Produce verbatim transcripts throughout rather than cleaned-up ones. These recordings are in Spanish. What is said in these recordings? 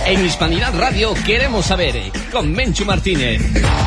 En Hispanidad Radio queremos saber, con Menchu Martínez.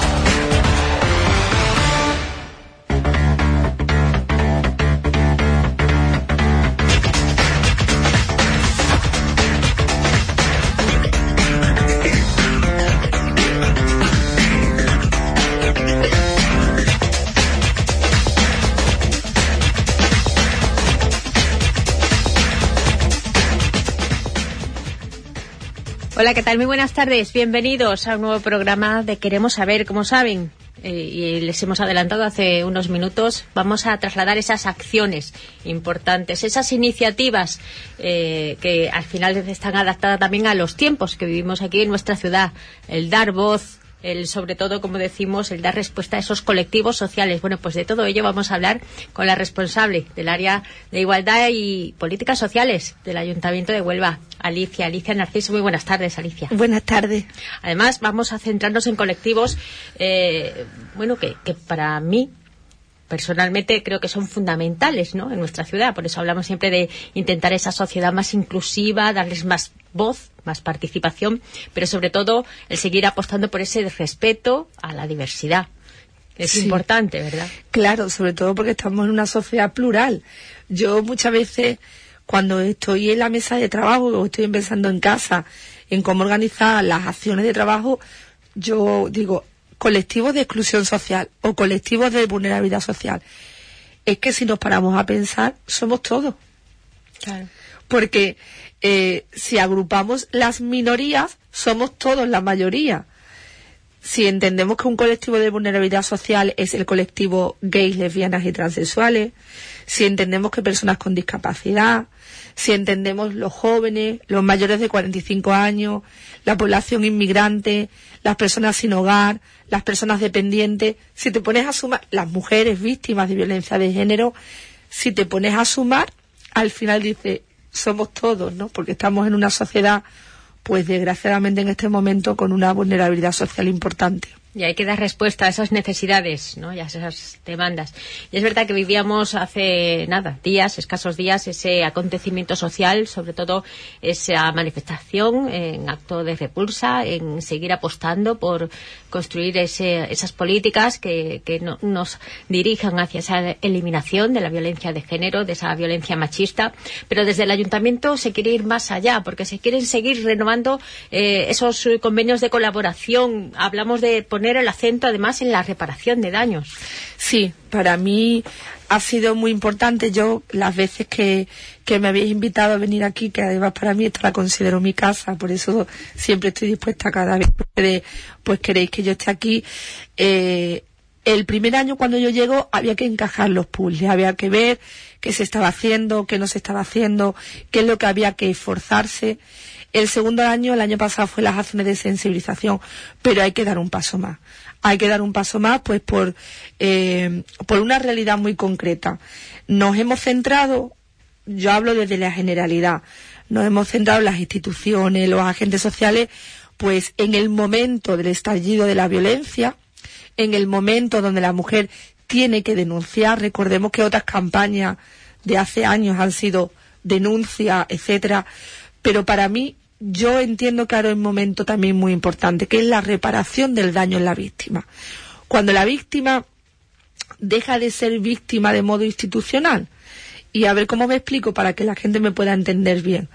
Hola, ¿qué tal? Muy buenas tardes. Bienvenidos a un nuevo programa de Queremos Saber. Como saben, eh, y les hemos adelantado hace unos minutos, vamos a trasladar esas acciones importantes, esas iniciativas eh, que al final están adaptadas también a los tiempos que vivimos aquí en nuestra ciudad. El dar voz, el sobre todo, como decimos, el dar respuesta a esos colectivos sociales. Bueno, pues de todo ello vamos a hablar con la responsable del área de Igualdad y Políticas Sociales del Ayuntamiento de Huelva, Alicia, Alicia Narciso. Muy buenas tardes, Alicia. Buenas tardes. Además, vamos a centrarnos en colectivos, eh, bueno, que, que para mí, personalmente, creo que son fundamentales, ¿no?, en nuestra ciudad. Por eso hablamos siempre de intentar esa sociedad más inclusiva, darles más voz, más participación, pero sobre todo el seguir apostando por ese respeto a la diversidad. Es sí. importante, ¿verdad? Claro, sobre todo porque estamos en una sociedad plural. Yo muchas veces, cuando estoy en la mesa de trabajo o estoy pensando en casa en cómo organizar las acciones de trabajo, yo digo colectivos de exclusión social o colectivos de vulnerabilidad social. Es que si nos paramos a pensar, somos todos. Claro. Porque eh, si agrupamos las minorías, somos todos la mayoría. Si entendemos que un colectivo de vulnerabilidad social es el colectivo gays, lesbianas y transexuales, si entendemos que personas con discapacidad, si entendemos los jóvenes, los mayores de cuarenta y cinco años, la población inmigrante, las personas sin hogar, las personas dependientes, si te pones a sumar las mujeres víctimas de violencia de género, si te pones a sumar, al final dice, somos todos, ¿no? Porque estamos en una sociedad, pues desgraciadamente en este momento, con una vulnerabilidad social importante. Y hay que dar respuesta a esas necesidades, ¿no?, y a esas demandas. Y es verdad que vivíamos hace, nada, días, escasos días, ese acontecimiento social, sobre todo esa manifestación en acto de repulsa, en seguir apostando por construir ese, esas políticas que, que no, nos dirijan hacia esa eliminación de la violencia de género, de esa violencia machista. Pero desde el Ayuntamiento se quiere ir más allá, porque se quieren seguir renovando eh, esos convenios de colaboración. Hablamos de poner el acento además en la reparación de daños. Sí, para mí ha sido muy importante. Yo las veces que, que me habéis invitado a venir aquí, que además para mí esta la considero mi casa, por eso siempre estoy dispuesta cada vez que pues queréis que yo esté aquí. Eh, el primer año cuando yo llego había que encajar los puzzles, había que ver qué se estaba haciendo, qué no se estaba haciendo, qué es lo que había que esforzarse. El segundo año, el año pasado, fue las acciones de sensibilización, pero hay que dar un paso más. Hay que dar un paso más, pues, por, eh, por una realidad muy concreta. Nos hemos centrado, yo hablo desde la generalidad, nos hemos centrado en las instituciones, los agentes sociales, pues, en el momento del estallido de la violencia, en el momento donde la mujer tiene que denunciar. Recordemos que otras campañas de hace años han sido denuncia, etcétera. Pero para mí, yo entiendo que ahora es un momento también muy importante, que es la reparación del daño en la víctima. Cuando la víctima deja de ser víctima de modo institucional, y a ver cómo me explico para que la gente me pueda entender bien.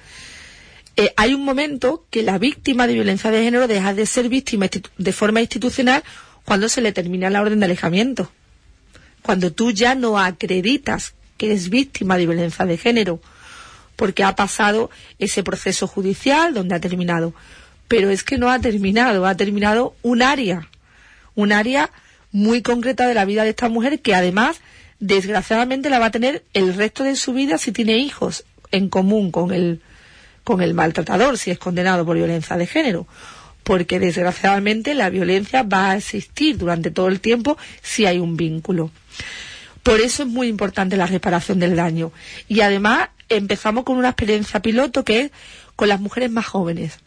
Eh, hay un momento que la víctima de violencia de género deja de ser víctima de forma institucional cuando se le termina la orden de alejamiento. Cuando tú ya no acreditas que es víctima de violencia de género, porque ha pasado ese proceso judicial donde ha terminado. Pero es que no ha terminado, ha terminado un área, un área muy concreta de la vida de esta mujer que además, desgraciadamente, la va a tener el resto de su vida si tiene hijos en común con el, con el maltratador, si es condenado por violencia de género. Porque desgraciadamente la violencia va a existir durante todo el tiempo si hay un vínculo. Por eso es muy importante la reparación del daño. Y además empezamos con una experiencia piloto que es con las mujeres más jóvenes.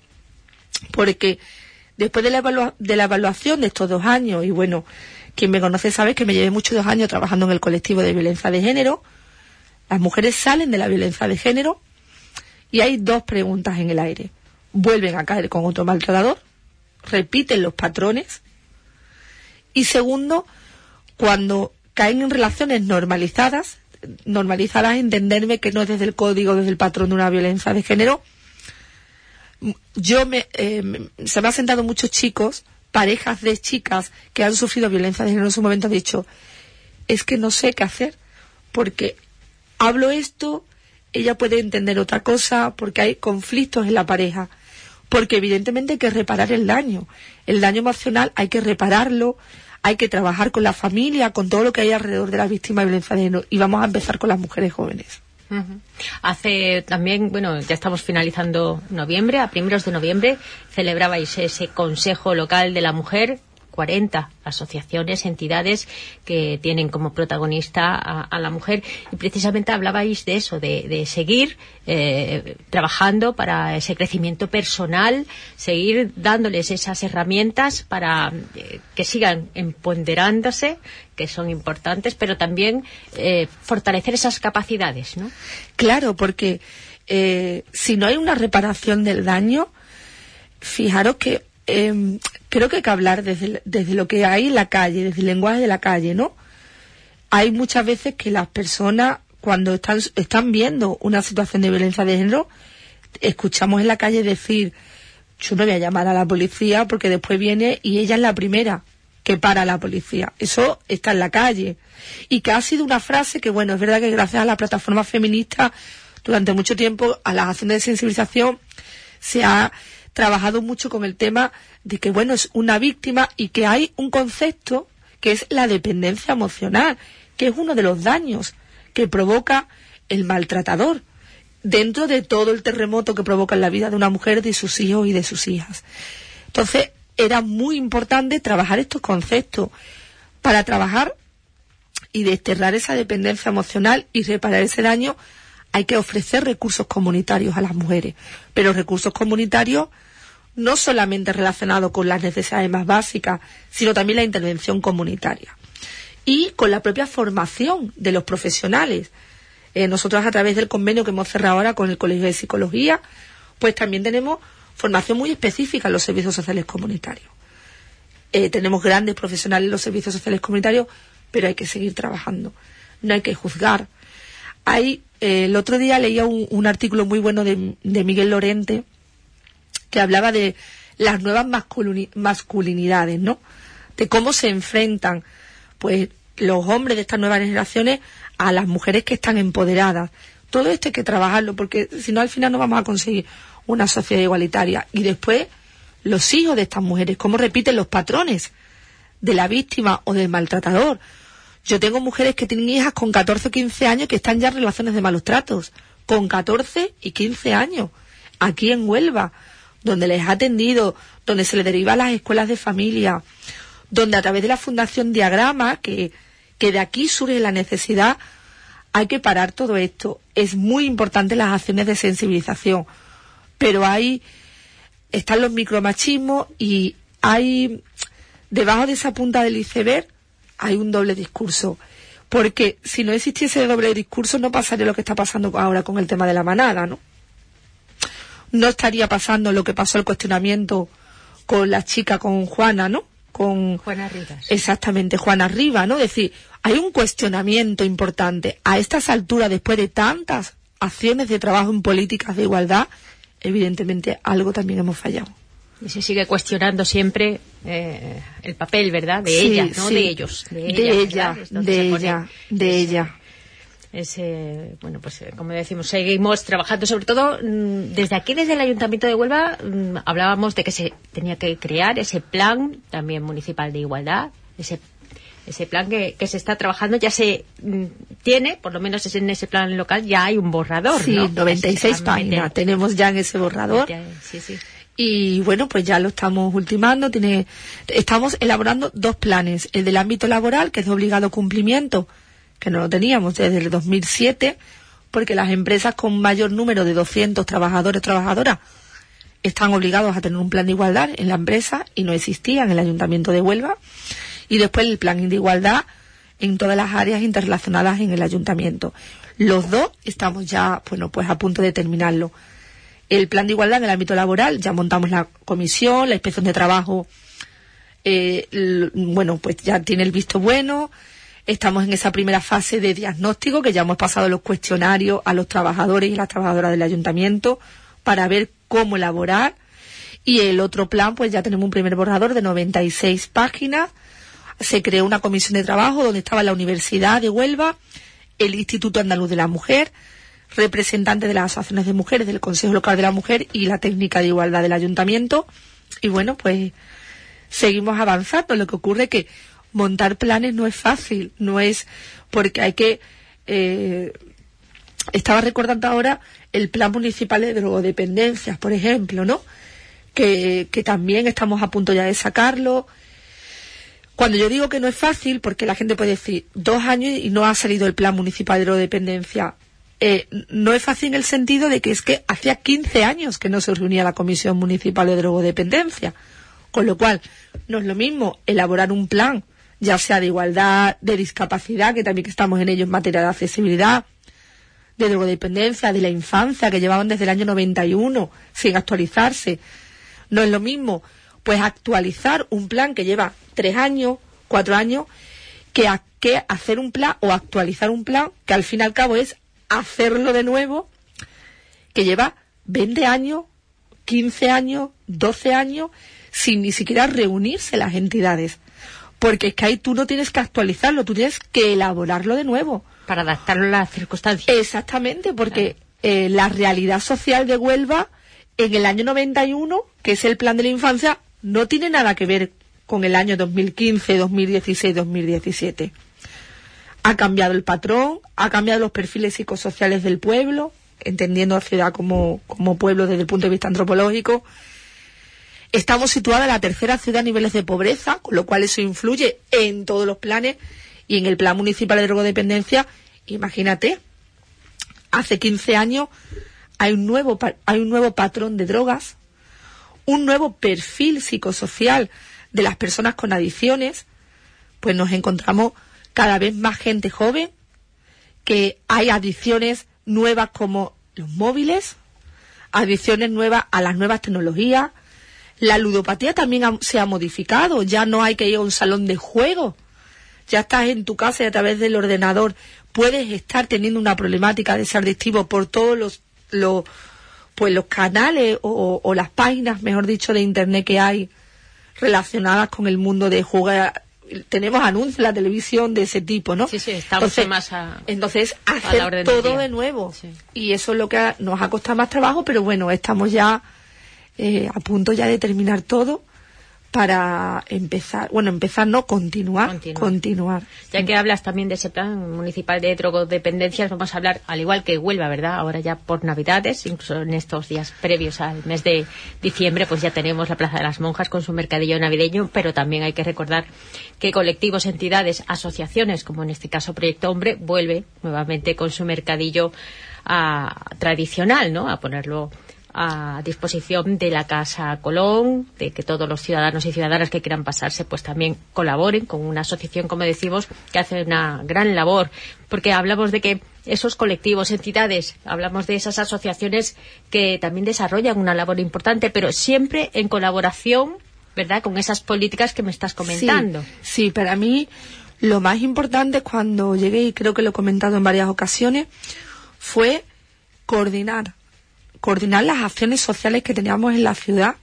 Porque después de la, evalua- de la evaluación de estos dos años, y bueno, quien me conoce sabe que me llevé muchos dos años trabajando en el colectivo de violencia de género, las mujeres salen de la violencia de género y hay dos preguntas en el aire. vuelven a caer con otro maltratador, repiten los patrones. Y segundo, cuando caen en relaciones normalizadas, normalizadas, entenderme que no es desde el código, desde el patrón de una violencia de género. Yo me, eh, se me han sentado muchos chicos, parejas de chicas que han sufrido violencia de género en su momento, han dicho, es que no sé qué hacer, porque hablo esto, ella puede entender otra cosa, porque hay conflictos en la pareja, porque evidentemente hay que reparar el daño, el daño emocional hay que repararlo, hay que trabajar con la familia, con todo lo que hay alrededor de la víctima de violencia de género, y vamos a empezar con las mujeres jóvenes. Uh-huh. Hace también, bueno, ya estamos finalizando noviembre, a primeros de noviembre celebrabais ese Consejo Local de la Mujer, cuarenta asociaciones, entidades que tienen como protagonista a, a la mujer, y precisamente hablabais de eso, de, de seguir eh, trabajando para ese crecimiento personal, seguir dándoles esas herramientas para eh, que sigan empoderándose, que son importantes, pero también eh, fortalecer esas capacidades, ¿no? Claro, porque eh, si no hay una reparación del daño, fijaros que Eh, creo que hay que hablar desde, desde lo que hay en la calle, desde el lenguaje de la calle, ¿no? Hay muchas veces que las personas, cuando están, están viendo una situación de violencia de género, escuchamos en la calle decir, yo no voy a llamar a la policía porque después viene y ella es la primera que para a la policía. Eso está en la calle. Y que ha sido una frase que, bueno, es verdad que gracias a la plataforma feminista, durante mucho tiempo, a las acciones de sensibilización, se ha trabajado mucho con el tema de que, bueno, es una víctima y que hay un concepto que es la dependencia emocional, que es uno de los daños que provoca el maltratador dentro de todo el terremoto que provoca en la vida de una mujer, de sus hijos y de sus hijas. Entonces, era muy importante trabajar estos conceptos para trabajar y desterrar esa dependencia emocional y reparar ese daño. Hay que ofrecer recursos comunitarios a las mujeres, pero recursos comunitarios no solamente relacionados con las necesidades más básicas, sino también la intervención comunitaria. Y con la propia formación de los profesionales. Eh, nosotros, a través del convenio que hemos cerrado ahora con el Colegio de Psicología, pues también tenemos formación muy específica en los servicios sociales comunitarios. Eh, tenemos grandes profesionales en los servicios sociales comunitarios, pero hay que seguir trabajando. No hay que juzgar. Hay Eh, el otro día leía un, un artículo muy bueno de, de Miguel Lorente que hablaba de las nuevas masculini, masculinidades, ¿no? De cómo se enfrentan, pues, los hombres de estas nuevas generaciones a las mujeres que están empoderadas. Todo esto hay que trabajarlo, porque si no, al final no vamos a conseguir una sociedad igualitaria. Y después, los hijos de estas mujeres, cómo repiten los patrones de la víctima o del maltratador. Yo tengo mujeres que tienen hijas con catorce o quince años que están ya en relaciones de malos tratos, con catorce y quince años, aquí en Huelva, donde les ha atendido, donde se les deriva a las escuelas de familia, donde a través de la Fundación Diagrama, que, que de aquí surge la necesidad, hay que parar todo esto. Es muy importante las acciones de sensibilización, pero hay, están los micromachismos y hay, debajo de esa punta del iceberg, hay un doble discurso, porque si no existiese doble discurso no pasaría lo que está pasando ahora con el tema de la manada, ¿no? No estaría pasando lo que pasó el cuestionamiento con la chica, con Juana, ¿no? Con Juana Rivas. Exactamente, Juana Rivas, ¿no? Es decir, hay un cuestionamiento importante. A estas alturas, después de tantas acciones de trabajo en políticas de igualdad, evidentemente algo también hemos fallado. Y se sigue cuestionando siempre eh, el papel, ¿verdad? De sí, ella, no sí. de ellos. De ella, de ella, de ella, de ese, ella. Ese, bueno, pues como decimos, seguimos trabajando, sobre todo desde aquí, desde el Ayuntamiento de Huelva, hablábamos de que se tenía que crear ese plan también municipal de igualdad, ese ese plan que, que se está trabajando, ya se mm, tiene, por lo menos en ese plan local, ya hay un borrador, sí, ¿no? noventa y seis páginas tenemos ya en ese borrador. Sí, sí. Y bueno, pues ya lo estamos ultimando. Tiene, estamos elaborando dos planes. El del ámbito laboral, que es de obligado cumplimiento, que no lo teníamos desde el dos mil siete, porque las empresas con mayor número de doscientos trabajadores o trabajadoras están obligados a tener un plan de igualdad en la empresa y no existía en el Ayuntamiento de Huelva. Y después el plan de igualdad en todas las áreas interrelacionadas en el Ayuntamiento. Los dos estamos ya, bueno, pues a punto de terminarlo. el plan de igualdad en el ámbito laboral, ya montamos la comisión, la inspección de trabajo, eh, l- bueno, pues ya tiene el visto bueno. Estamos en esa primera fase de diagnóstico, que ya hemos pasado los cuestionarios a los trabajadores y las trabajadoras del ayuntamiento para ver cómo elaborar. Y el otro plan, pues ya tenemos un primer borrador de noventa y seis páginas. Se creó una comisión de trabajo donde estaba la Universidad de Huelva, el Instituto Andaluz de la Mujer, representantes de las asociaciones de mujeres, del Consejo Local de la Mujer y la técnica de igualdad del ayuntamiento. Y bueno, pues seguimos avanzando. Lo que ocurre es que montar planes no es fácil, no es porque hay que... Eh, estaba recordando ahora el plan municipal de drogodependencias, por ejemplo, ¿no? Que, que también estamos a punto ya de sacarlo. Cuando yo digo que no es fácil, porque la gente puede decir, dos años y no ha salido el plan municipal de drogodependencia. Eh, no es fácil en el sentido de que es que hacía quince años que no se reunía la Comisión Municipal de Drogodependencia. Con lo cual, no es lo mismo elaborar un plan, ya sea de igualdad, de discapacidad, que también estamos en ello en materia de accesibilidad, de drogodependencia, de la infancia, que llevaban desde el año noventa y uno sin actualizarse. No es lo mismo, pues, actualizar un plan que lleva tres años, cuatro años, que, a, que hacer un plan o actualizar un plan que al fin y al cabo es hacerlo de nuevo, que lleva veinte años, quince años, doce años, sin ni siquiera reunirse las entidades. Porque es que ahí tú no tienes que actualizarlo, tú tienes que elaborarlo de nuevo. Para adaptarlo a las circunstancias. Exactamente, porque eh, la realidad social de Huelva en el año noventa y uno, que es el plan de la infancia, no tiene nada que ver con el año dos mil quince, dos mil dieciséis, dos mil diecisiete. Ha cambiado el patrón, ha cambiado los perfiles psicosociales del pueblo, entendiendo la ciudad como, como pueblo desde el punto de vista antropológico. Estamos situados en la tercera ciudad a niveles de pobreza, con lo cual eso influye en todos los planes. Y en el plan municipal de drogodependencia, imagínate, hace quince años hay un nuevo hay un nuevo patrón de drogas, un nuevo perfil psicosocial de las personas con adicciones. Pues nos encontramos cada vez más gente joven, que hay adicciones nuevas como los móviles, adicciones nuevas a las nuevas tecnologías. La ludopatía también ha, se ha modificado, ya no hay que ir a un salón de juego. Ya estás en tu casa y a través del ordenador puedes estar teniendo una problemática de ser adictivo por todos los, los, pues los canales o, o las páginas, mejor dicho, de internet que hay relacionadas con el mundo de jugar. Tenemos anuncios en la televisión de ese tipo, ¿no? Sí, sí, estamos entonces, más a, entonces hacer a todo de nuevo. Sí. Y eso es lo que ha, nos ha costado más trabajo, pero bueno, estamos ya eh, a punto ya de terminar todo. Para empezar, bueno, empezar no, continuar, continuar, continuar. Ya que hablas también de ese plan municipal de drogodependencias, vamos a hablar, al igual que Huelva, ¿verdad? Ahora ya por Navidades, incluso en estos días previos al mes de diciembre, pues ya tenemos la Plaza de las Monjas con su mercadillo navideño, pero también hay que recordar que colectivos, entidades, asociaciones, como en este caso Proyecto Hombre, vuelve nuevamente con su mercadillo a, tradicional, ¿no? A ponerlo a disposición de la Casa Colón, de que todos los ciudadanos y ciudadanas que quieran pasarse pues también colaboren con una asociación, como decimos, que hace una gran labor, porque hablamos de que esos colectivos, entidades, hablamos de esas asociaciones que también desarrollan una labor importante, pero siempre en colaboración, ¿verdad?, con esas políticas que me estás comentando. Sí, sí, para mí lo más importante cuando llegué, y creo que lo he comentado en varias ocasiones, fue coordinar coordinar las acciones sociales que teníamos en la ciudad.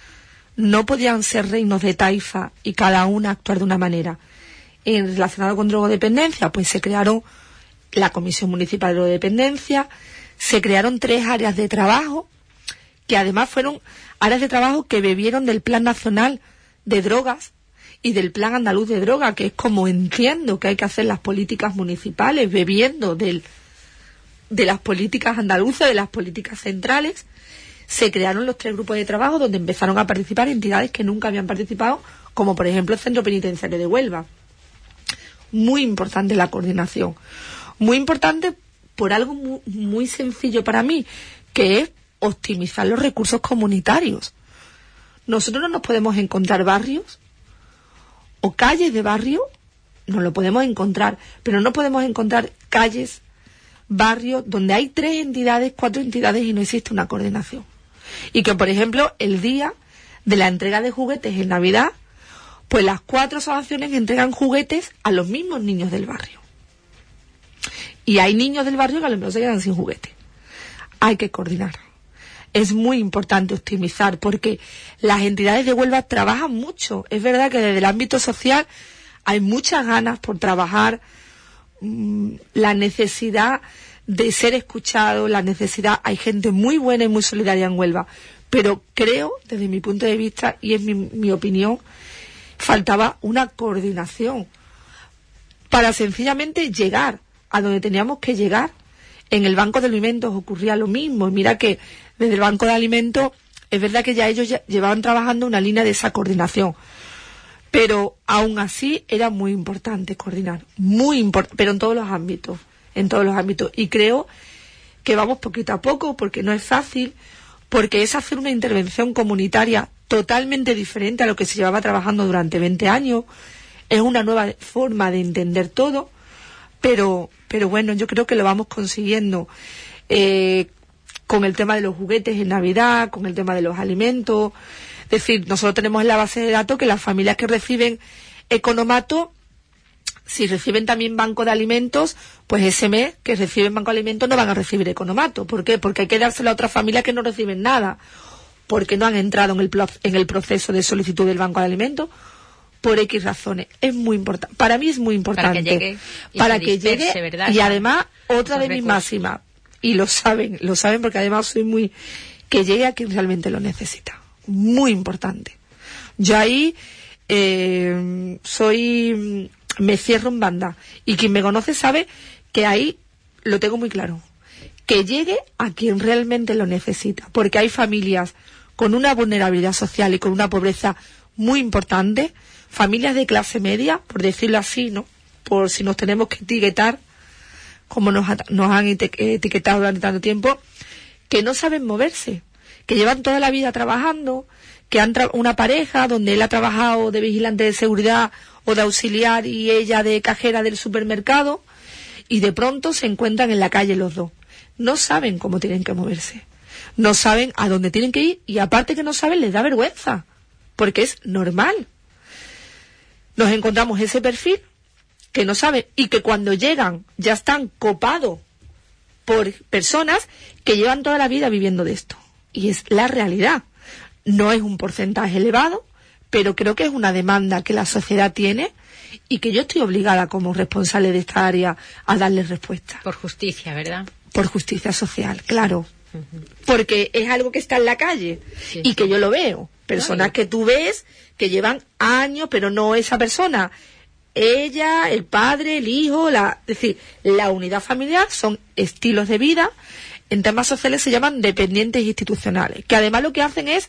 No podían ser reinos de taifa y cada una actuar de una manera. En relacionado con drogodependencia, pues se crearon la Comisión Municipal de Drogodependencia, se crearon tres áreas de trabajo, que además fueron áreas de trabajo que bebieron del Plan Nacional de Drogas y del Plan Andaluz de Droga, que es como entiendo que hay que hacer las políticas municipales, bebiendo del de las políticas andaluzas, de las políticas centrales. Se crearon los tres grupos de trabajo donde empezaron a participar entidades que nunca habían participado, como por ejemplo el Centro Penitenciario de Huelva. Muy importante la coordinación. Muy importante por algo muy, muy sencillo para mí, que es optimizar los recursos comunitarios. Nosotros no nos podemos encontrar barrios o calles de barrio, no lo podemos encontrar, pero no podemos encontrar calles, barrios donde hay tres entidades, cuatro entidades y no existe una coordinación. Y que, por ejemplo, el día de la entrega de juguetes en Navidad, pues las cuatro asociaciones entregan juguetes a los mismos niños del barrio. Y hay niños del barrio que a lo mejor se quedan sin juguete. Hay que coordinar. Es muy importante optimizar porque las entidades de Huelva trabajan mucho. Es verdad que desde el ámbito social hay muchas ganas por trabajar, mmm, la necesidad de ser escuchado, la necesidad, hay gente muy buena y muy solidaria en Huelva, pero creo, desde mi punto de vista, y es mi, mi opinión, faltaba una coordinación para sencillamente llegar a donde teníamos que llegar. En el Banco de Alimentos ocurría lo mismo. Mira que desde el Banco de Alimentos es verdad que ya ellos ya llevaban trabajando una línea de esa coordinación, pero aún así era muy importante coordinar, muy importante, pero en todos los ámbitos, en todos los ámbitos. Y creo que vamos poquito a poco, porque no es fácil, porque es hacer una intervención comunitaria totalmente diferente a lo que se llevaba trabajando durante veinte años. Es una nueva forma de entender todo, pero, pero bueno, yo creo que lo vamos consiguiendo. Eh, con el tema de los juguetes en Navidad, con el tema de los alimentos. Es decir, nosotros tenemos en la base de datos que las familias que reciben economato, si reciben también banco de alimentos, pues ese mes que reciben banco de alimentos no van a recibir economato. ¿Por qué? Porque hay que dárselo a otras familias que no reciben nada, porque no han entrado en el, en el proceso de solicitud del banco de alimentos, por X razones. Es muy importante. Para mí es muy importante. Para que llegue y, para que llegue, ¿verdad? Y además, otra de mis recursos. máximas, y lo saben, lo saben porque además soy muy... que llegue a quien realmente lo necesita. Muy importante. Yo ahí eh, soy... me cierro en banda. Y quien me conoce sabe que ahí lo tengo muy claro. Que llegue a quien realmente lo necesita. Porque hay familias con una vulnerabilidad social y con una pobreza muy importante. Familias de clase media, por decirlo así, ¿no? Por si nos tenemos que etiquetar, como nos, nos han etiquetado durante tanto tiempo, que no saben moverse, que llevan toda la vida trabajando, que han tra- una pareja donde él ha trabajado de vigilante de seguridad o de auxiliar y ella de cajera del supermercado, y de pronto se encuentran en la calle los dos. No saben cómo tienen que moverse, no saben a dónde tienen que ir, y aparte que no saben, les da vergüenza, porque es normal. Nos encontramos ese perfil que no saben y que cuando llegan ya están copados por personas que llevan toda la vida viviendo de esto. Y es la realidad. No es un porcentaje elevado, pero creo que es una demanda que la sociedad tiene y que yo estoy obligada como responsable de esta área a darle respuesta. Por justicia, ¿verdad? Por justicia social, claro. Uh-huh. Porque es algo que está en la calle, sí, y sí. que yo lo veo. Personas Ay. que tú ves que llevan años, pero no esa persona. Ella, el padre, el hijo, la, es decir, la unidad familiar son estilos de vida. En temas sociales se llaman dependientes institucionales, que además lo que hacen es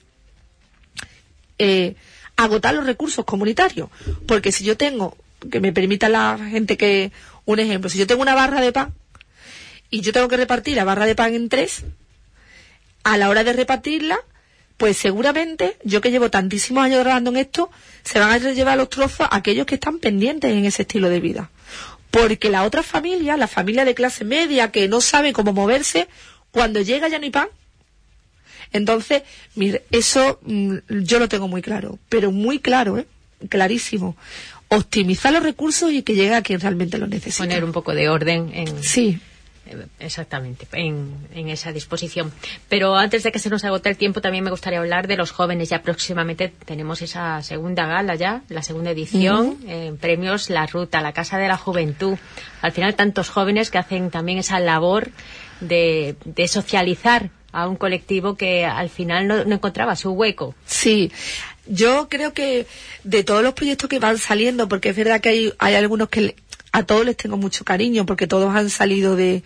eh, agotar los recursos comunitarios. Porque si yo tengo, que me permita la gente que, un ejemplo, si yo tengo una barra de pan y yo tengo que repartir la barra de pan en tres, a la hora de repartirla, pues seguramente, yo que llevo tantísimos años trabajando en esto, se van a llevar los trozos a aquellos que están pendientes en ese estilo de vida. Porque la otra familia, la familia de clase media, que no sabe cómo moverse, cuando llega ya no hay pan. Entonces, mire, eso mmm, yo lo tengo muy claro, pero muy claro, ¿eh? Clarísimo. Optimizar los recursos y que llegue a quien realmente lo necesita. Poner un poco de orden en... Sí. Exactamente, en, en esa disposición. Pero antes de que se nos agote el tiempo, también me gustaría hablar de los jóvenes. Ya próximamente tenemos esa segunda gala ya, la segunda edición, uh-huh. en premios La Ruta, la Casa de la Juventud. Al final, tantos jóvenes que hacen también esa labor de, de socializar a un colectivo que al final no, no encontraba su hueco. Sí, yo creo que de todos los proyectos que van saliendo, porque es verdad que hay, hay algunos que... Le, a todos les tengo mucho cariño porque todos han salido de,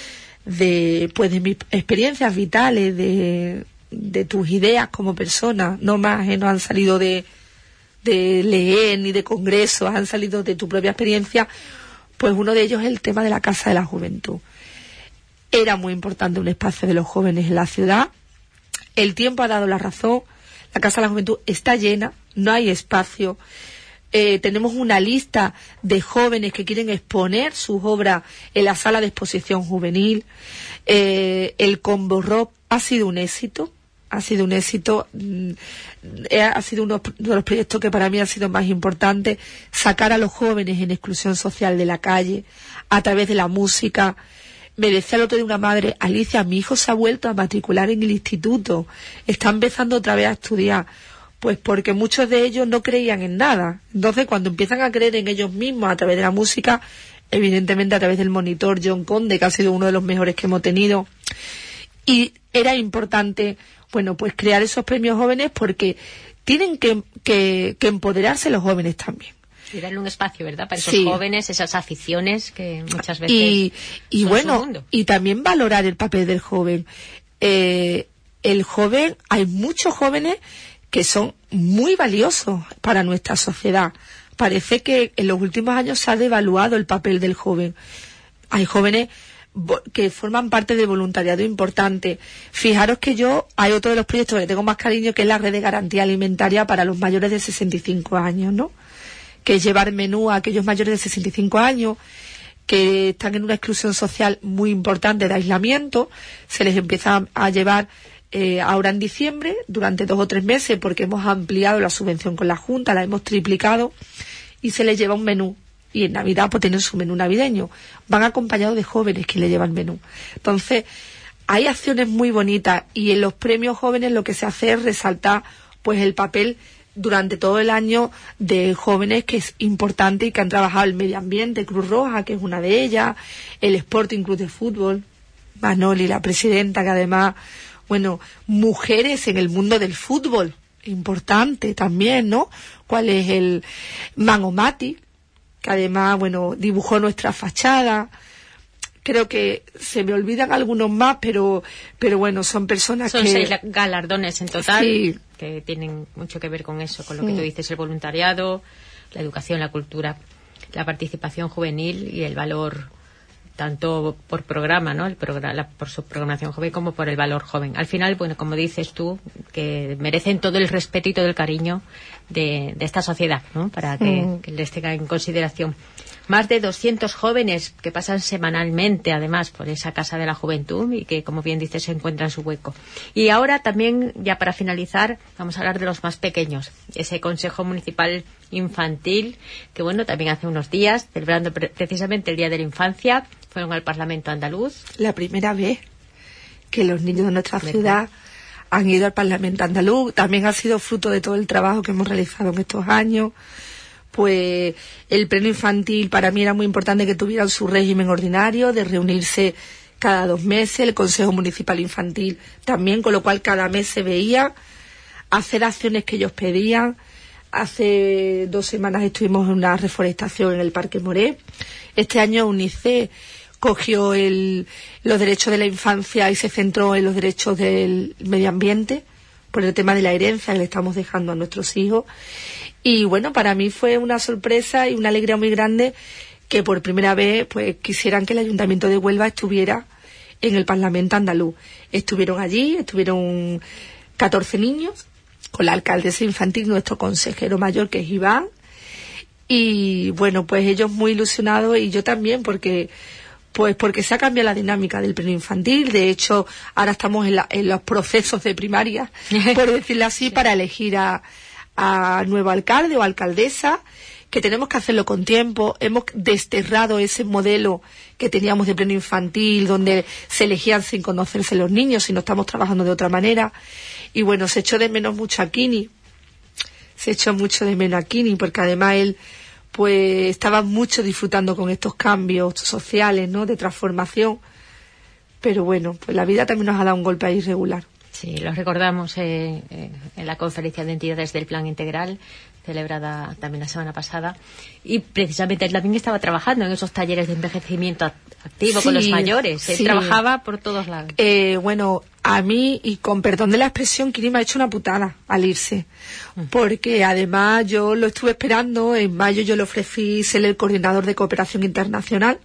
de pues de mis experiencias vitales, de, de tus ideas como persona, no más, eh, no han salido de, de leer ni de congresos, han salido de tu propia experiencia. Pues uno de ellos es el tema de la Casa de la Juventud. Era muy importante un espacio de los jóvenes en la ciudad. El tiempo ha dado la razón. La Casa de la Juventud está llena, no hay espacio. Eh, tenemos una lista de jóvenes que quieren exponer sus obras en la sala de exposición juvenil. Eh, el Combo Rock ha sido un éxito, ha sido un éxito, mm, ha sido uno de los proyectos que para mí han sido más importantes, sacar a los jóvenes en exclusión social de la calle, a través de la música. Me decía el otro día una madre, Alicia, mi hijo se ha vuelto a matricular en el instituto, está empezando otra vez a estudiar. Pues porque muchos de ellos no creían en nada. Entonces, cuando empiezan a creer en ellos mismos a través de la música, evidentemente a través del monitor John Conde, que ha sido uno de los mejores que hemos tenido, y era importante, bueno, pues crear esos premios jóvenes porque tienen que, que, que empoderarse los jóvenes también. Y darle un espacio, ¿verdad? Para esos sí. jóvenes, esas aficiones que muchas veces y, y son bueno, su mundo. Y también valorar el papel del joven. Eh, el joven, hay muchos jóvenes que son muy valiosos para nuestra sociedad. Parece que en los últimos años se ha devaluado el papel del joven. Hay jóvenes que forman parte de voluntariado importante. Fijaros que yo, hay otro de los proyectos que tengo más cariño, que es la red de garantía alimentaria para los mayores de sesenta y cinco años, ¿no? Que es llevar menú a aquellos mayores de sesenta y cinco años que están en una exclusión social muy importante de aislamiento. Se les empieza a llevar Eh, ahora en diciembre, durante dos o tres meses, porque hemos ampliado la subvención con la Junta, la hemos triplicado, y se les lleva un menú. Y en Navidad, pues tienen su menú navideño. Van acompañados de jóvenes que le llevan menú. Entonces, hay acciones muy bonitas, y en los premios jóvenes lo que se hace es resaltar, pues, el papel durante todo el año de jóvenes que es importante y que han trabajado el medio ambiente, Cruz Roja, que es una de ellas, el Sporting Club de Fútbol, Manoli, la presidenta, que además, bueno, mujeres en el mundo del fútbol, importante también, ¿no? ¿Cuál es el Mango Mati, que además, bueno, dibujó nuestra fachada? Creo que se me olvidan algunos más, pero pero bueno, son personas son que... Son seis galardones en total, sí, que tienen mucho que ver con eso, con lo que mm. tú dices, el voluntariado, la educación, la cultura, la participación juvenil y el valor, tanto por programa, ¿no? El programa, la, por su programación joven como por el valor joven. Al final, bueno, como dices tú, que merecen todo el respeto y todo el cariño de, de esta sociedad, ¿no? Para que, mm. que les tenga en consideración. Más de doscientos jóvenes que pasan semanalmente, además, por esa Casa de la Juventud y que, como bien dices, se encuentran su hueco. Y ahora también, ya para finalizar, vamos a hablar de los más pequeños. Ese Consejo Municipal Infantil, que, bueno, también hace unos días, celebrando pre- precisamente el Día de la Infancia, fueron al Parlamento andaluz. La primera vez que los niños de nuestra ¿verdad? Ciudad han ido al Parlamento andaluz. También ha sido fruto de todo el trabajo que hemos realizado en estos años. Pues el pleno infantil para mí era muy importante que tuvieran su régimen ordinario, de reunirse cada dos meses, el Consejo Municipal Infantil también, con lo cual cada mes se veía, hacer acciones que ellos pedían. Hace dos semanas estuvimos en una reforestación en el Parque Moré. Este año UNICEF cogió el, los derechos de la infancia y se centró en los derechos del medio ambiente, por el tema de la herencia que le estamos dejando a nuestros hijos. Y bueno, para mí fue una sorpresa y una alegría muy grande que por primera vez pues quisieran que el Ayuntamiento de Huelva estuviera en el Parlamento andaluz. Estuvieron allí, estuvieron catorce niños, con la alcaldesa infantil, nuestro consejero mayor, que es Iván. Y bueno, pues ellos muy ilusionados y yo también, porque pues porque se ha cambiado la dinámica del pleno infantil. De hecho, ahora estamos en, la, en los procesos de primaria, por decirlo así, sí. para elegir a a nuevo alcalde o alcaldesa, que tenemos que hacerlo con tiempo. Hemos desterrado ese modelo que teníamos de pleno infantil, donde se elegían sin conocerse los niños, sino estamos trabajando de otra manera. Y bueno, se echó de menos mucho a Kini, se echó mucho de menos a Kini, porque además él pues estaba mucho disfrutando con estos cambios sociales, ¿no?, de transformación. Pero bueno, pues la vida también nos ha dado un golpe ahí irregular. Sí, lo recordamos eh, eh, en la conferencia de entidades del Plan Integral, celebrada también la semana pasada, y precisamente él también estaba trabajando en esos talleres de envejecimiento activo sí, con los mayores. Él sí. trabajaba por todos lados. Eh, bueno, a mí, y con perdón de la expresión, Kini me ha hecho una putada al irse, mm. porque además yo lo estuve esperando. En mayo yo le ofrecí ser el coordinador de cooperación internacional.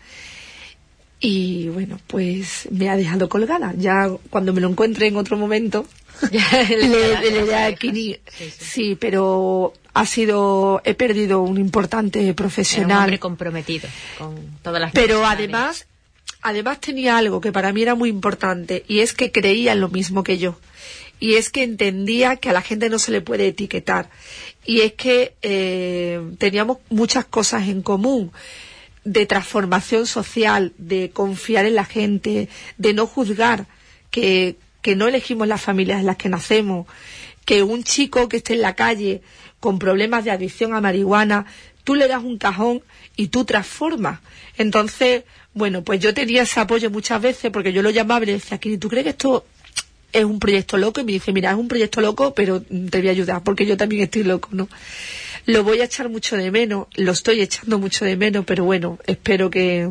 Y bueno, pues me ha dejado colgada. Ya cuando me lo encuentre en otro momento, le diré a Kini. Sí, sí. sí, pero ha sido, he perdido un importante profesional. Era un hombre comprometido con todas las Pero además, además tenía algo que para mí era muy importante, y es que creía en lo mismo que yo. y es que entendía que a la gente no se le puede etiquetar, y es que eh, teníamos muchas cosas en común, de transformación social, de confiar en la gente, de no juzgar, que, que no elegimos las familias en las que nacemos, que un chico que esté en la calle con problemas de adicción a marihuana, tú le das un cajón y tú transformas. Entonces, bueno, pues yo tenía ese apoyo muchas veces, porque yo lo llamaba y le decía, Kini, ¿tú crees que esto es un proyecto loco? Y me dice, mira, es un proyecto loco, pero te voy a ayudar, porque yo también estoy loco, ¿no? Lo voy a echar mucho de menos, lo estoy echando mucho de menos, pero bueno, espero que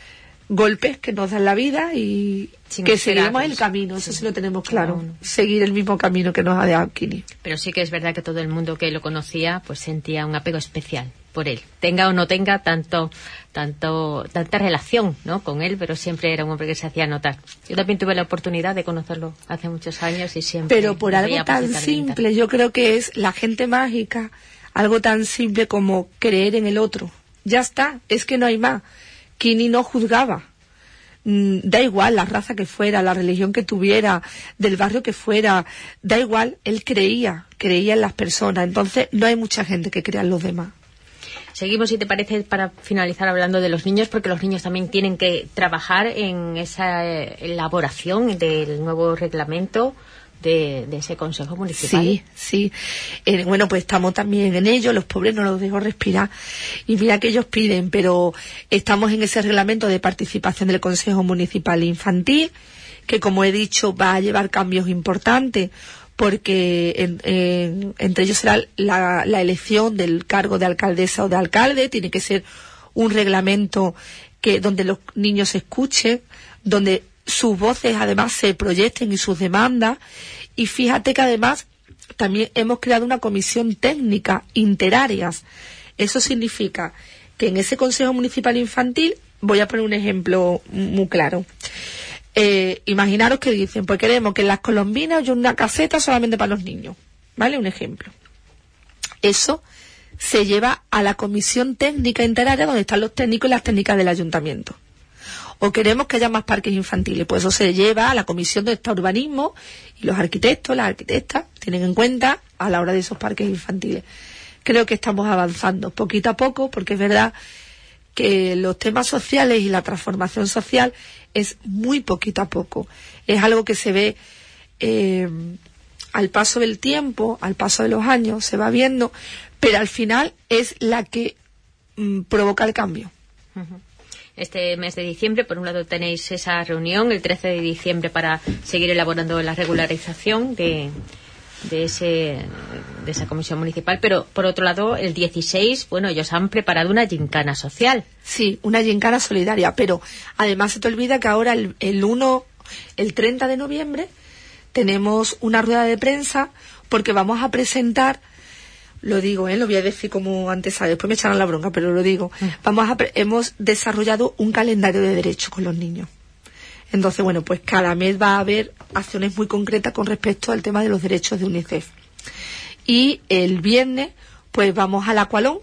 golpes que nos dan la vida y Sin que seguimos el camino, eso sí, sí lo tenemos claro, no, no. seguir el mismo camino que nos ha dado Kini. Pero sí que es verdad que todo el mundo que lo conocía pues sentía un apego especial por él, tenga o no tenga tanto tanto tanta relación, ¿no?, con él, pero siempre era un hombre que se hacía notar. Yo también tuve la oportunidad de conocerlo hace muchos años y siempre... Pero por algo tan simple, yo creo que es la gente mágica, algo tan simple como creer en el otro. Ya está, es que no hay más. Kini no juzgaba. Mm, da igual la raza que fuera, la religión que tuviera, del barrio que fuera, da igual, él creía, creía en las personas. Entonces no hay mucha gente que crea en los demás. Seguimos, si te parece, para finalizar hablando de los niños, porque los niños también tienen que trabajar en esa elaboración del nuevo reglamento de, de ese Consejo Municipal. Sí, sí. Eh, bueno, pues estamos también en ello, los pobres no los dejo respirar. Y mira que ellos piden, pero estamos en ese reglamento de participación del Consejo Municipal Infantil, que como he dicho va a llevar cambios importantes, porque en, en, entre ellos será la, la elección del cargo de alcaldesa o de alcalde. Tiene que ser un reglamento que donde los niños se escuchen, donde sus voces además se proyecten y sus demandas. Y fíjate que además también hemos creado una comisión técnica interáreas. Eso significa que en ese Consejo Municipal Infantil, voy a poner un ejemplo muy claro. Eh, imaginaros que dicen, pues queremos que en las colombinas haya una caseta solamente para los niños, ¿vale? Un ejemplo. Eso se lleva a la comisión técnica interárea donde están los técnicos y las técnicas del ayuntamiento. O queremos que haya más parques infantiles, pues eso se lleva a la comisión donde está urbanismo y los arquitectos, las arquitectas tienen en cuenta a la hora de esos parques infantiles. Creo que estamos avanzando poquito a poco, porque es verdad que los temas sociales y la transformación social es muy poquito a poco. Es algo que se ve eh, al paso del tiempo, al paso de los años, se va viendo, pero al final es la que mm, provoca el cambio. Uh-huh. Este mes de diciembre, por un lado, tenéis esa reunión, el trece de diciembre, para seguir elaborando la regularización de... de ese de esa comisión municipal, pero por otro lado el dieciséis, bueno, ellos han preparado una gincana social. Sí, una gincana solidaria, pero además se te olvida que ahora el, el uno, el treinta de noviembre tenemos una rueda de prensa, porque vamos a presentar, lo digo, ¿eh? Lo voy a decir como antes, después me echarán la bronca, pero lo digo, mm. vamos a pre- hemos desarrollado un calendario de derechos con los niños. Entonces, bueno, pues cada mes va a haber acciones muy concretas con respecto al tema de los derechos de UNICEF. Y el viernes, pues vamos al Aqualón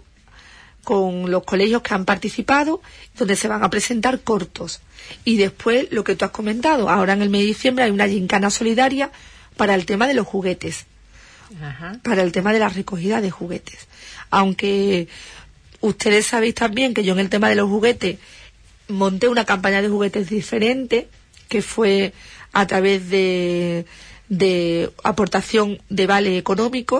con los colegios que han participado, donde se van a presentar cortos. Y después, lo que tú has comentado, ahora en el mes de diciembre hay una gincana solidaria para el tema de los juguetes. Ajá. Para el tema de la recogida de juguetes. Aunque ustedes sabéis también que yo en el tema de los juguetes monté una campaña de juguetes diferente, que fue a través de, de aportación de vale económico.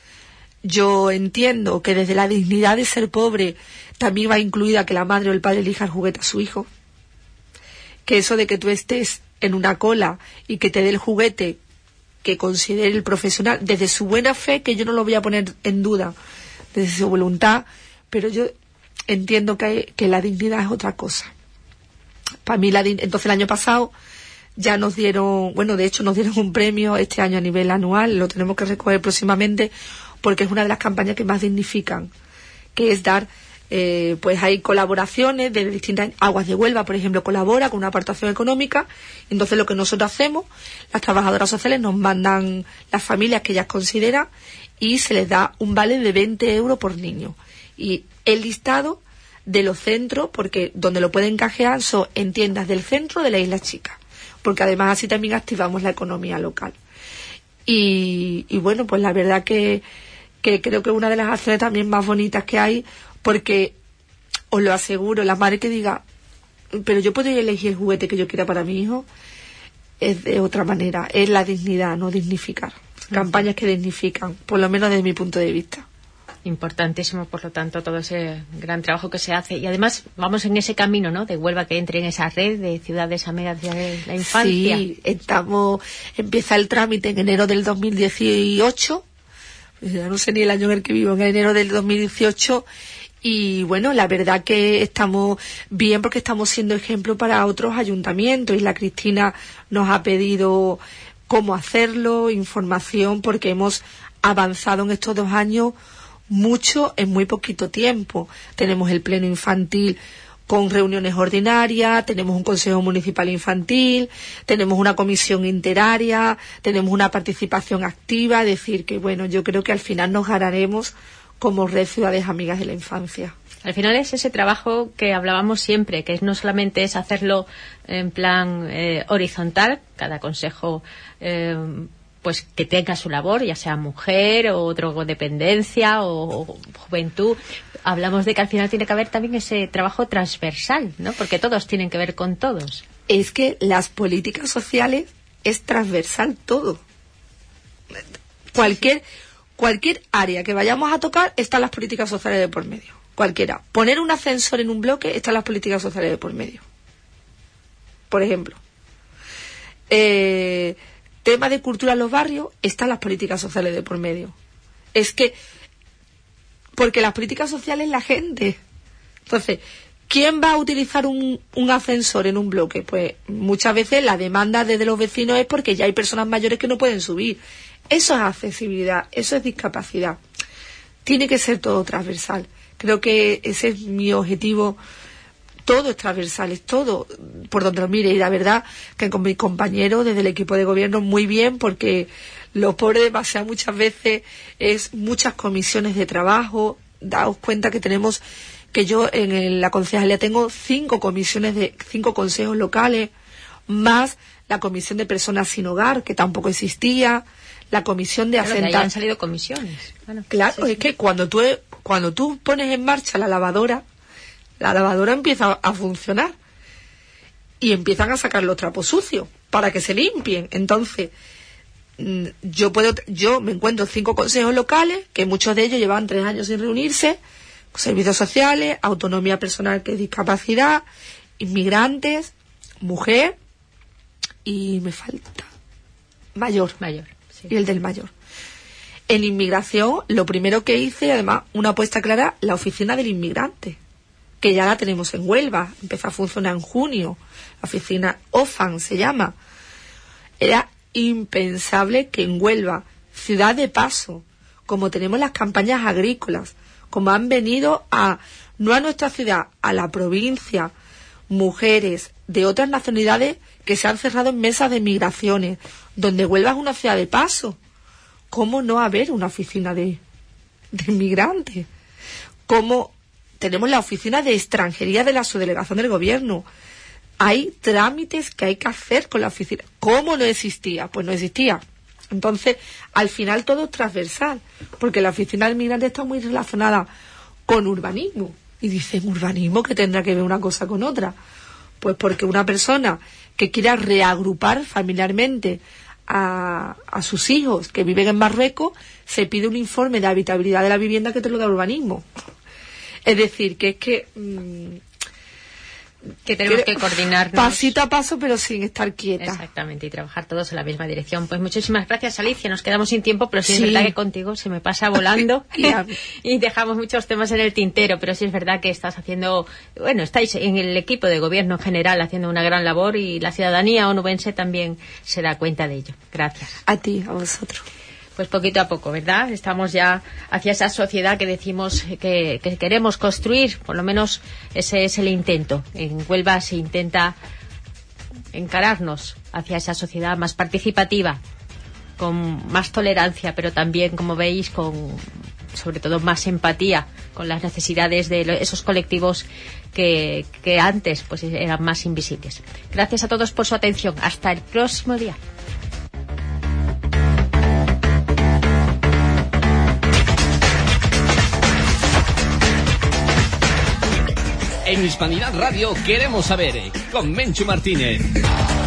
Yo entiendo que desde la dignidad de ser pobre también va incluida que la madre o el padre elija el juguete a su hijo. Que eso de que tú estés en una cola y que te dé el juguete que considere el profesional, desde su buena fe, que yo no lo voy a poner en duda, desde su voluntad, pero yo entiendo que, que la dignidad es otra cosa. Para mí, la, entonces el año pasado ya nos dieron, bueno, de hecho nos dieron un premio este año a nivel anual, lo tenemos que recoger próximamente, porque es una de las campañas que más dignifican, que es dar, eh, pues hay colaboraciones de distintas, Aguas de Huelva, por ejemplo, colabora con una aportación económica. Entonces lo que nosotros hacemos, las trabajadoras sociales nos mandan las familias que ellas consideran y se les da un vale de veinte euros por niño. Y el listado de los centros, porque donde lo pueden canjear son en tiendas del centro de la Isla Chica, porque además así también activamos la economía local. y, y bueno, pues la verdad que, que creo que es una de las acciones también más bonitas que hay, porque os lo aseguro, la madre que diga, pero yo puedo elegir el juguete que yo quiera para mi hijo, es de otra manera, es la dignidad, no dignificar. Campañas que dignifican, por lo menos desde mi punto de vista. Importantísimo, por lo tanto, todo ese gran trabajo que se hace. Y además, vamos en ese camino, ¿no?, de Huelva, que entre en esa red de ciudades amigas de la infancia. Sí, estamos, empieza el trámite en enero del dos mil dieciocho, ya no sé ni el año en el que vivo, en enero del dos mil dieciocho, y bueno, la verdad que estamos bien porque estamos siendo ejemplo para otros ayuntamientos. Isla Cristina nos ha pedido cómo hacerlo, información, porque hemos avanzado en estos dos años mucho en muy poquito tiempo. Tenemos el pleno infantil con reuniones ordinarias, tenemos un consejo municipal infantil, tenemos una comisión interaria, tenemos una participación activa, es decir, que bueno, yo creo que al final nos ganaremos como red Ciudades Amigas de la Infancia. Al final es ese trabajo que hablábamos siempre, que no solamente es hacerlo en plan eh, horizontal, cada consejo eh, pues que tenga su labor, ya sea mujer o drogodependencia o, o juventud. Hablamos de que al final tiene que haber también ese trabajo transversal, ¿no? Porque todos tienen que ver con todos. Es que las políticas sociales es transversal todo. Cualquier, cualquier área que vayamos a tocar están las políticas sociales de por medio. Cualquiera. Poner un ascensor en un bloque, están las políticas sociales de por medio. Por ejemplo. Eh, tema de cultura en los barrios, están las políticas sociales de por medio. Es que, porque las políticas sociales es la gente. Entonces, ¿quién va a utilizar un, un ascensor en un bloque? Pues muchas veces la demanda desde los vecinos es porque ya hay personas mayores que no pueden subir. Eso es accesibilidad, eso es discapacidad. Tiene que ser todo transversal. Creo que ese es mi objetivo. Todo es transversal, es todo por donde lo mire. Y la verdad que con mis compañeros desde el equipo de gobierno muy bien, porque lo pobre demasiado muchas veces es muchas comisiones de trabajo. Daos cuenta que tenemos, que yo en el, la concejalía tengo cinco comisiones de cinco consejos locales, más la comisión de personas sin hogar, que tampoco existía, la comisión de asentar. Claro, han salido comisiones. Bueno, claro, sí, es sí. que cuando tú cuando tú pones en marcha la lavadora, la lavadora empieza a funcionar y empiezan a sacar los trapos sucios para que se limpien. Entonces, yo puedo, yo me encuentro cinco consejos locales, que muchos de ellos llevan tres años sin reunirse, servicios sociales, autonomía personal, que es discapacidad, inmigrantes, mujer y me falta mayor, mayor sí. Y el del mayor. En inmigración, lo primero que hice, además, una apuesta clara, la oficina del inmigrante, que ya la tenemos en Huelva, empezó a funcionar en junio, la oficina O F A N se llama. Era impensable que en Huelva, ciudad de paso, como tenemos las campañas agrícolas, como han venido a, no a nuestra ciudad, a la provincia, mujeres de otras nacionalidades que se han cerrado en mesas de migraciones, donde Huelva es una ciudad de paso. ¿Cómo no haber una oficina de, de inmigrantes? ¿Cómo tenemos la oficina de extranjería de la subdelegación del gobierno? Hay trámites que hay que hacer con la oficina. ¿Cómo no existía? Pues no existía. Entonces, al final todo es transversal, porque la oficina del inmigrante está muy relacionada con urbanismo. Y dicen, ¿urbanismo qué tendrá que ver una cosa con otra? Pues porque una persona que quiera reagrupar familiarmente a, a sus hijos que viven en Marruecos, se pide un informe de habitabilidad de la vivienda que te lo da urbanismo. Es decir, que es que... Mmm, que tenemos que, que coordinarnos pasito a paso, pero sin estar quieta. Exactamente, y trabajar todos en la misma dirección. Pues muchísimas gracias, Alicia. Nos quedamos sin tiempo, pero sí, sí. es verdad que contigo se me pasa volando y dejamos muchos temas en el tintero, pero sí es verdad que estás haciendo, bueno, estáis en el equipo de gobierno en general haciendo una gran labor y la ciudadanía onubense también se da cuenta de ello. Gracias. A ti, a vosotros. Pues poquito a poco, ¿verdad? Estamos ya hacia esa sociedad que decimos que, que queremos construir, por lo menos ese es el intento. En Huelva se intenta encararnos hacia esa sociedad más participativa, con más tolerancia, pero también, como veis, con sobre todo más empatía con las necesidades de esos colectivos que, que antes pues eran más invisibles. Gracias a todos por su atención. Hasta el próximo día. En Hispanidad Radio queremos saber, con Menchu Martínez.